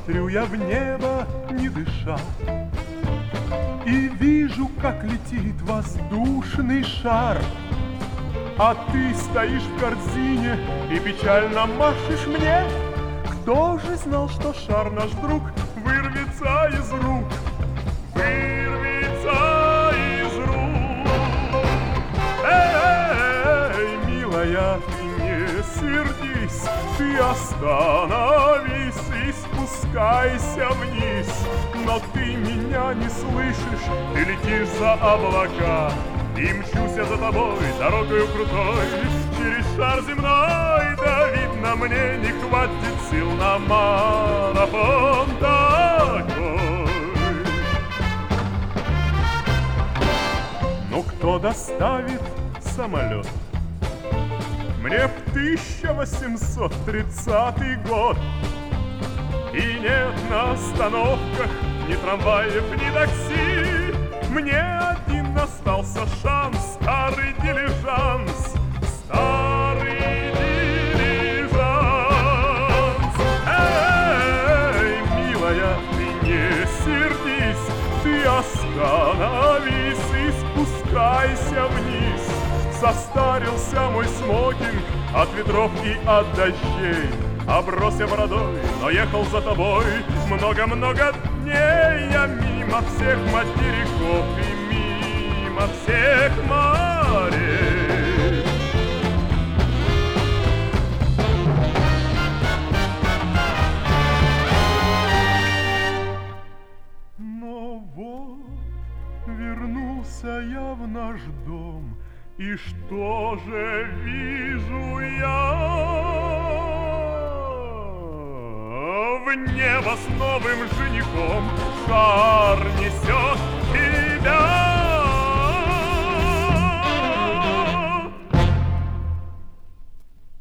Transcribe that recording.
Смотрю я в небо, не дыша, и вижу, как летит воздушный шар. А ты стоишь в корзине и печально машешь мне. Кто же знал, что шар наш друг вырвется из рук? Вырвется из рук. Эй, милая, ты не сердись, ты остановись и спускайся вниз. Но ты меня не слышишь, ты летишь за облака. И мчусь я за тобой дорогою крутой, через шар земной. Да видно, мне не хватит сил на марафон такой. Ну кто доставит самолет? Мне в 1830 год. И нет на остановках ни трамваев, ни такси. Мне один остался шанс, старый дилижанс, старый дилижанс. Эй, милая, ты не сердись, ты остановись и спускайся вниз. Состарился мой смокинг от ветров и от дождей. Оброс я бородой, но ехал за тобой много-много дней. Я мимо всех материков и мимо всех морей. Но вот вернулся я в наш дом, и что же вижу я? В небо с новым женихом шар несет и